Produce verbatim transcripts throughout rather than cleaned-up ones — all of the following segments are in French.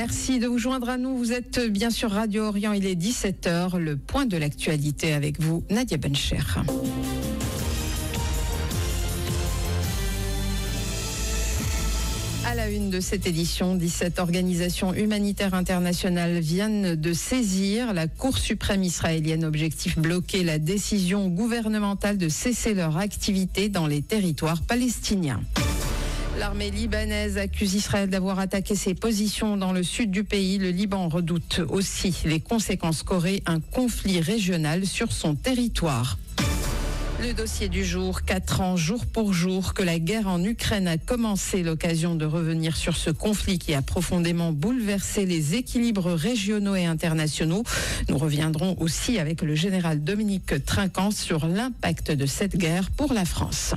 Merci de vous joindre à nous. Vous êtes bien sûr Radio Orient, il est dix-sept heures. Le point de l'actualité avec vous, Nadia Bencher. À la une de cette édition, dix-sept organisations humanitaires internationales viennent de saisir la Cour suprême israélienne. Objectif: bloquer la décision gouvernementale de cesser leur activité dans les territoires palestiniens. L'armée libanaise accuse Israël d'avoir attaqué ses positions dans le sud du pays. Le Liban redoute aussi les conséquences qu'aurait un conflit régional sur son territoire. Le dossier du jour, quatre ans jour pour jour que la guerre en Ukraine a commencé, l'occasion de revenir sur ce conflit qui a profondément bouleversé les équilibres régionaux et internationaux. Nous reviendrons aussi avec le général Dominique Trinquant sur l'impact de cette guerre pour la France.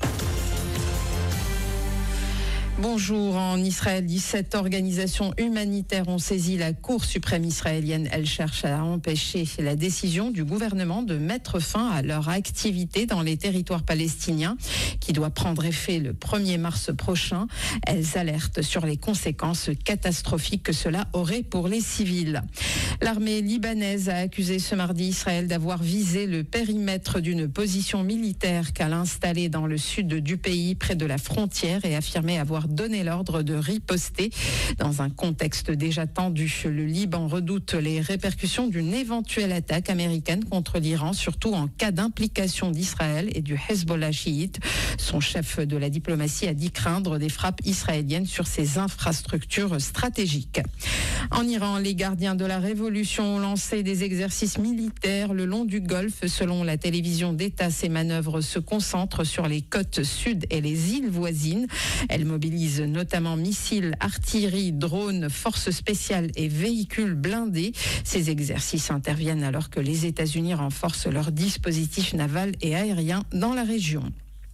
Bonjour. En Israël, dix-sept organisations humanitaires ont saisi la Cour suprême israélienne. Elles cherchent à empêcher la décision du gouvernement de mettre fin à leur activité dans les territoires palestiniens, qui doit prendre effet le premier mars prochain. Elles alertent sur les conséquences catastrophiques que cela aurait pour les civils. L'armée libanaise a accusé ce mardi Israël d'avoir visé le périmètre d'une position militaire qu'elle a installée dans le sud du pays, près de la frontière, et affirmé avoir donné l'ordre de riposter. Dans un contexte déjà tendu, le Liban redoute les répercussions d'une éventuelle attaque américaine contre l'Iran, surtout en cas d'implication d'Israël et du Hezbollah chiite. Son chef de la diplomatie a dit craindre des frappes israéliennes sur ses infrastructures stratégiques. En Iran, les gardiens de la révolution ont lancé des exercices militaires le long du Golfe. Selon la télévision d'État, ces manœuvres se concentrent sur les côtes sud et les îles voisines. Elles mobilisent notamment missiles, artillerie, drones, forces spéciales et véhicules blindés. Ces exercices interviennent alors que les États-Unis renforcent leurs dispositifs navals et aériens dans la région.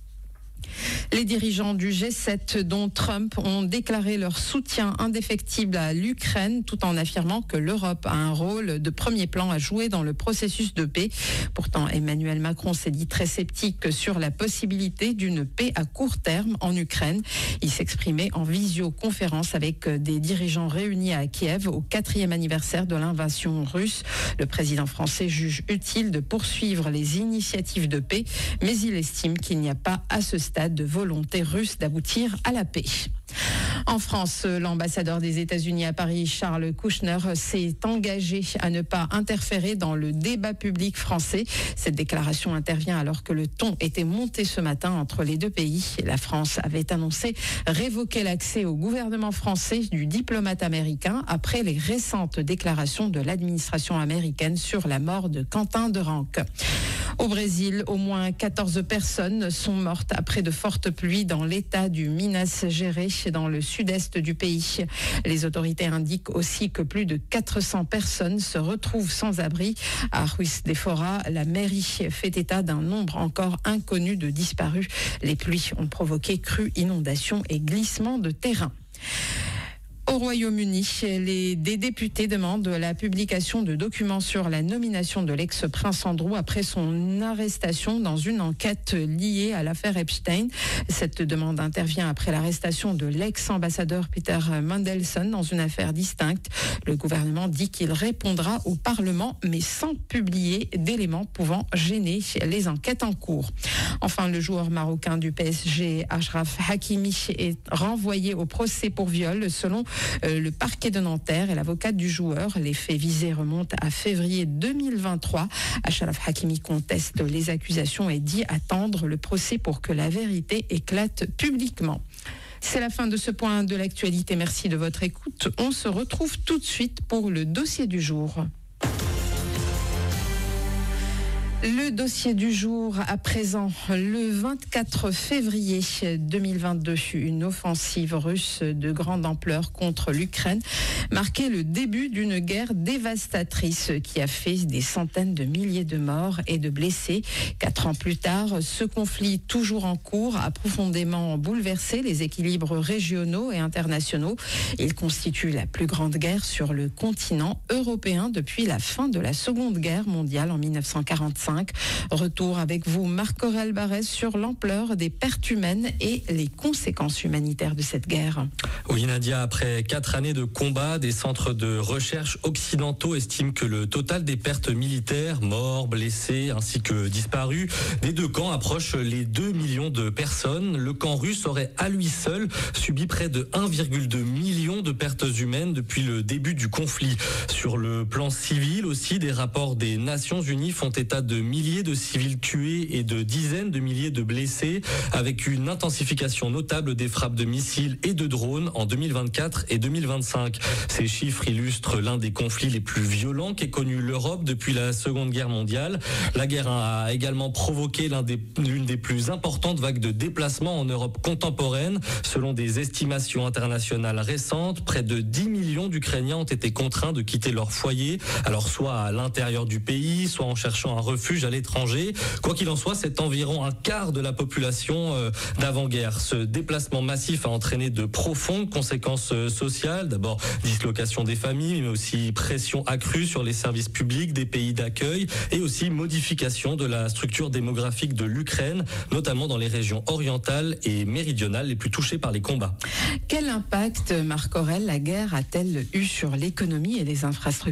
Les dirigeants du G sept, dont Trump, ont déclaré leur soutien indéfectible à l'Ukraine, tout en affirmant que l'Europe a un rôle de premier plan à jouer dans le processus de paix. Pourtant, Emmanuel Macron s'est dit très sceptique sur la possibilité d'une paix à court terme en Ukraine. Il s'exprimait en visioconférence avec des dirigeants réunis à Kiev au quatrième anniversaire de l'invasion russe. Le président français juge utile de poursuivre les initiatives de paix, mais il estime qu'il n'y a pas à ce stade de volonté russe d'aboutir à la paix. En France, l'ambassadeur des États-Unis à Paris, Charles Kouchner, s'est engagé à ne pas interférer dans le débat public français. Cette déclaration intervient alors que le ton était monté ce matin entre les deux pays. La France avait annoncé révoquer l'accès au gouvernement français du diplomate américain après les récentes déclarations de l'administration américaine sur la mort de Quentin Derenque. Au Brésil, au moins quatorze personnes sont mortes après de fortes pluies dans l'état du Minas Gerais, dans le sud-est du pays. Les autorités indiquent aussi que plus de quatre cents personnes se retrouvent sans abri. À Ruiz de Fora, la mairie fait état d'un nombre encore inconnu de disparus. Les pluies ont provoqué crues, inondations et glissements de terrain. Au Royaume-Uni, les, des députés demandent la publication de documents sur la nomination de l'ex-prince Andrew après son arrestation dans une enquête liée à l'affaire Epstein. Cette demande intervient après l'arrestation de l'ex-ambassadeur Peter Mandelson dans une affaire distincte. Le gouvernement dit qu'il répondra au Parlement, mais sans publier d'éléments pouvant gêner les enquêtes en cours. Enfin, le joueur marocain du P S G, Achraf Hakimi, est renvoyé au procès pour viol selon Euh, le parquet de Nanterre et l'avocate du joueur. Les faits visés remontent à février deux mille vingt-trois. Achraf Hakimi conteste les accusations et dit attendre le procès pour que la vérité éclate publiquement. C'est la fin de ce point de l'actualité. Merci de votre écoute. On se retrouve tout de suite pour le dossier du jour. Le dossier du jour à présent, le vingt-quatre février deux mille vingt-deux, une offensive russe de grande ampleur contre l'Ukraine marquait le début d'une guerre dévastatrice qui a fait des centaines de milliers de morts et de blessés. Quatre ans plus tard, ce conflit toujours en cours a profondément bouleversé les équilibres régionaux et internationaux. Il constitue la plus grande guerre sur le continent européen depuis la fin de la Seconde Guerre mondiale en mille neuf cent quarante-cinq. vingt-cinq. Retour avec vous, Marc-Aurèle Barrez, sur l'ampleur des pertes humaines et les conséquences humanitaires de cette guerre. Oui, Nadia, après quatre années de combat, des centres de recherche occidentaux estiment que le total des pertes militaires, morts, blessés ainsi que disparus, des deux camps approche les deux millions de personnes. Le camp russe aurait à lui seul subi près de un virgule deux million de pertes humaines depuis le début du conflit. Sur le plan civil aussi, des rapports des Nations Unies font état de milliers de civils tués et de dizaines de milliers de blessés, avec une intensification notable des frappes de missiles et de drones en deux mille vingt-quatre et deux mille vingt-cinq. Ces chiffres illustrent l'un des conflits les plus violents qu'ait connu l'Europe depuis la Seconde Guerre mondiale. La guerre a également provoqué l'un des, l'une des plus importantes vagues de déplacements en Europe contemporaine. Selon des estimations internationales récentes, près de dix millions d'Ukrainiens ont été contraints de quitter leur foyer, alors soit à l'intérieur du pays, soit en cherchant un refuge à l'étranger. Quoi qu'il en soit, c'est environ un quart de la population euh, d'avant-guerre. Ce déplacement massif a entraîné de profondes conséquences euh, sociales. D'abord, dislocation des familles, mais aussi pression accrue sur les services publics des pays d'accueil et aussi modification de la structure démographique de l'Ukraine, notamment dans les régions orientales et méridionales les plus touchées par les combats. Quel impact, Marc-Aurèle, la guerre a-t-elle eu sur l'économie et les infrastructures ?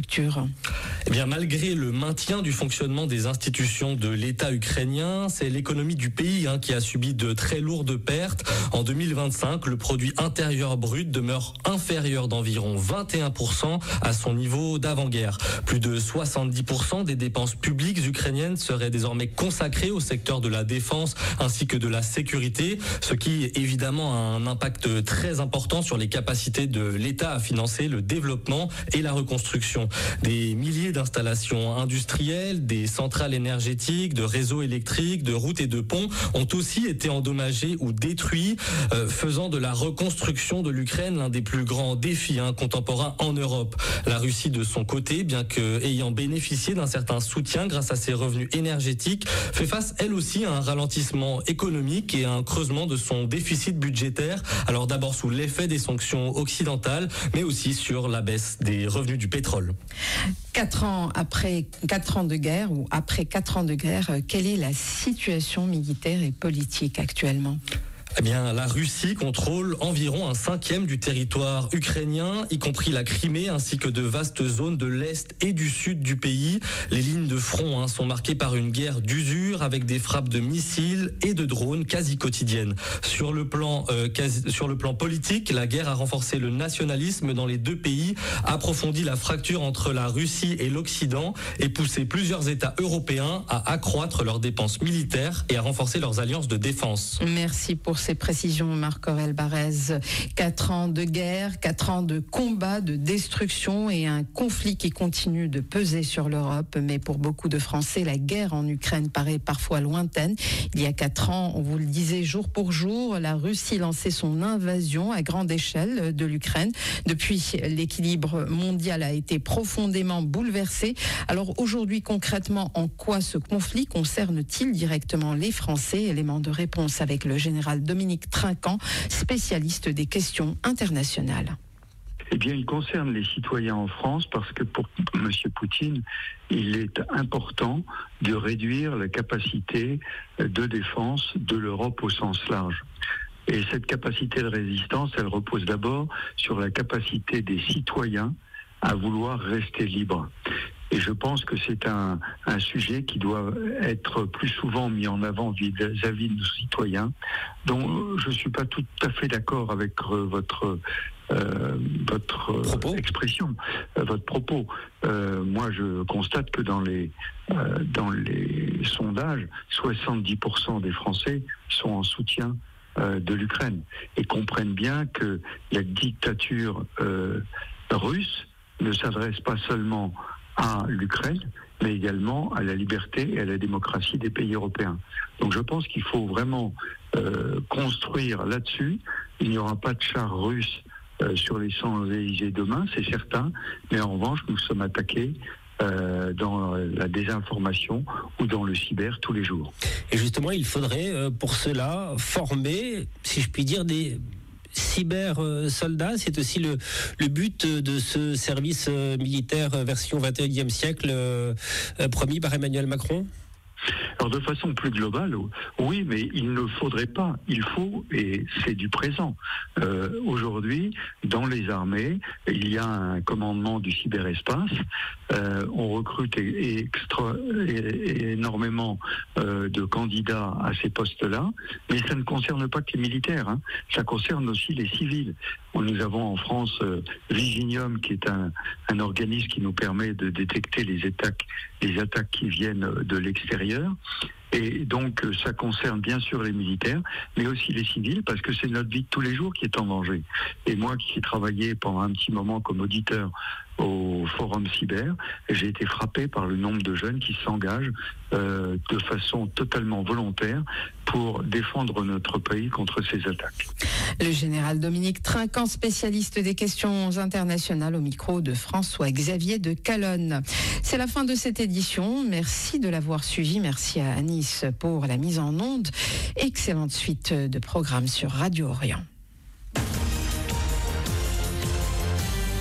Eh bien, malgré le maintien du fonctionnement des institutions de l'État ukrainien, c'est l'économie du pays hein, qui a subi de très lourdes pertes. En deux mille vingt-cinq, le produit intérieur brut demeure inférieur d'environ vingt et un pour cent à son niveau d'avant-guerre. Plus de soixante-dix pour cent des dépenses publiques ukrainiennes seraient désormais consacrées au secteur de la défense ainsi que de la sécurité, ce qui évidemment a un impact très important sur les capacités de l'État à financer le développement et la reconstruction. Des milliers d'installations industrielles, des centrales énergétiques, de réseaux électriques, de routes et de ponts ont aussi été endommagés ou détruits, euh, faisant de la reconstruction de l'Ukraine l'un des plus grands défis hein, contemporains en Europe. La Russie, de son côté, bien que ayant bénéficié d'un certain soutien grâce à ses revenus énergétiques, fait face elle aussi à un ralentissement économique et à un creusement de son déficit budgétaire. Alors d'abord sous l'effet des sanctions occidentales, mais aussi sur la baisse des revenus du pétrole. Quatre ans après quatre ans de guerre ou après quatre ans de guerre, quelle est la situation militaire et politique actuellement ? Eh bien, la Russie contrôle environ un cinquième du territoire ukrainien, y compris la Crimée, ainsi que de vastes zones de l'Est et du Sud du pays. Les lignes de front hein, sont marquées par une guerre d'usure avec des frappes de missiles et de drones quasi quotidiennes. Sur le plan, euh, quasi, sur le plan politique, la guerre a renforcé le nationalisme dans les deux pays, approfondi la fracture entre la Russie et l'Occident et poussé plusieurs États européens à accroître leurs dépenses militaires et à renforcer leurs alliances de défense. Merci pour ces précisions, Marc-Aurèle Barrez. Quatre ans de guerre, quatre ans de combat, de destruction et un conflit qui continue de peser sur l'Europe. Mais pour beaucoup de Français, la guerre en Ukraine paraît parfois lointaine. Il y a quatre ans, on vous le disait jour pour jour, la Russie lançait son invasion à grande échelle de l'Ukraine. Depuis, l'équilibre mondial a été profondément bouleversé. Alors aujourd'hui, concrètement, en quoi ce conflit concerne-t-il directement les Français ? Élément de réponse avec le général Dominique Trinquant, spécialiste des questions internationales. Eh bien, il concerne les citoyens en France parce que pour M. Poutine, il est important de réduire la capacité de défense de l'Europe au sens large. Et cette capacité de résistance, elle repose d'abord sur la capacité des citoyens à vouloir rester libres. Et je pense que c'est un, un sujet qui doit être plus souvent mis en avant vis-à-vis de nos citoyens, dont je ne suis pas tout à fait d'accord avec votre, euh, votre propos. expression, euh, votre propos. Euh, moi, je constate que dans les, euh, dans les sondages, soixante-dix pour cent des Français sont en soutien euh, de l'Ukraine et comprennent bien que la dictature euh, russe ne s'adresse pas seulement à l'Ukraine, mais également à la liberté et à la démocratie des pays européens. Donc je pense qu'il faut vraiment euh, construire là-dessus. Il n'y aura pas de chars russes euh, sur les Champs-Élysées demain, c'est certain, mais en revanche, nous sommes attaqués euh, dans la désinformation ou dans le cyber tous les jours. Et justement, il faudrait euh, pour cela former, si je puis dire, des cyber-soldats. C'est aussi le, le but de ce service militaire version vingt et unième siècle euh, promis par Emmanuel Macron. Alors de façon plus globale, oui, mais il ne faudrait pas, il faut, et c'est du présent. Euh, aujourd'hui, dans les armées, il y a un commandement du cyberespace, euh, on recrute extra, énormément euh, de candidats à ces postes-là, mais ça ne concerne pas que les militaires, hein. Ça concerne aussi les civils. Nous avons en France euh, Viginium, qui est un, un organisme qui nous permet de détecter les attaques, les attaques qui viennent de l'extérieur. Et donc, ça concerne bien sûr les militaires, mais aussi les civils, parce que c'est notre vie de tous les jours qui est en danger. Et moi, qui ai travaillé pendant un petit moment comme auditeur au Forum Cyber, j'ai été frappé par le nombre de jeunes qui s'engagent euh, de façon totalement volontaire pour défendre notre pays contre ces attaques. Le général Dominique Trinquant, spécialiste des questions internationales, au micro de François-Xavier de Calonne. C'est la fin de cette édition. Merci de l'avoir suivi. Merci à Anis pour la mise en onde. Excellente suite de programmes sur Radio Orient.